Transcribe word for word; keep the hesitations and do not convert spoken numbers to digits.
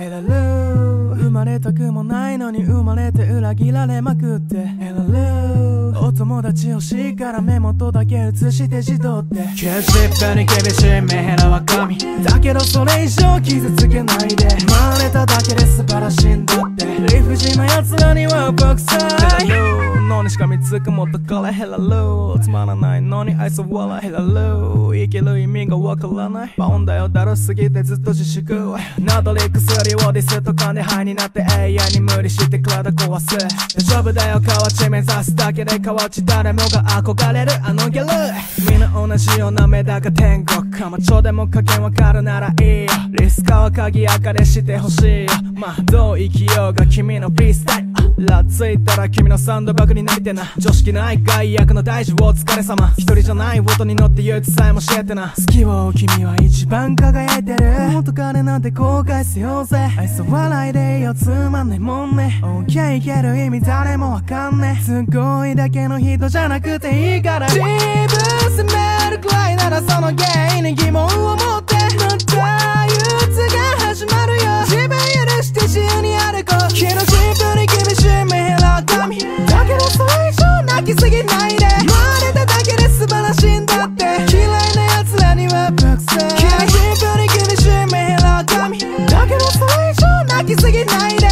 Hello 生まれたくもないのに生まれて裏切られまくって Hello お友達欲しいから目元だけ写して自撮ってキューシップに厳しいメヘラは神だけどそれ以上傷つけないで生まれただけで素晴らしいんだって理不尽な奴らには僕さ Hello のにしかみつくもっとから Hello つまらないのに愛想笑い Hello 生きる意味がわからないバウンだよだるすぎてずっと自粛などり薬をディスとかでハイになって永遠に無理して体壊す大丈夫だよ河内目指すだけで河内誰もが憧れるあのギャルみんな同じような目だが天国かまちょでも加減わかるならいいよリスカは鍵明かりしてほしいよまあどう生きようが君のフリースタイルラッついたら君のサンドバッグになりてな常識ない害悪の大事お疲れ様一人じゃない音に乗って憂鬱さえも教えてな好きを君は一番輝いてる元彼なんて後悔せようぜ愛想笑いでいいよつまんないもんね OK いける意味誰もわかんねすごいだけの人じゃなくていいから自分責めるくらいならその原因に疑問を持ってまた憂鬱が始まるよ自分許して自由に歩こう気の自分に厳しいメヘラ神だけどそれ以上泣きすぎないで生まれただけで素晴らしいんだって嫌いな奴らには僕さ気の自分に厳しいメヘラ神だけどそれ以上泣きすぎないで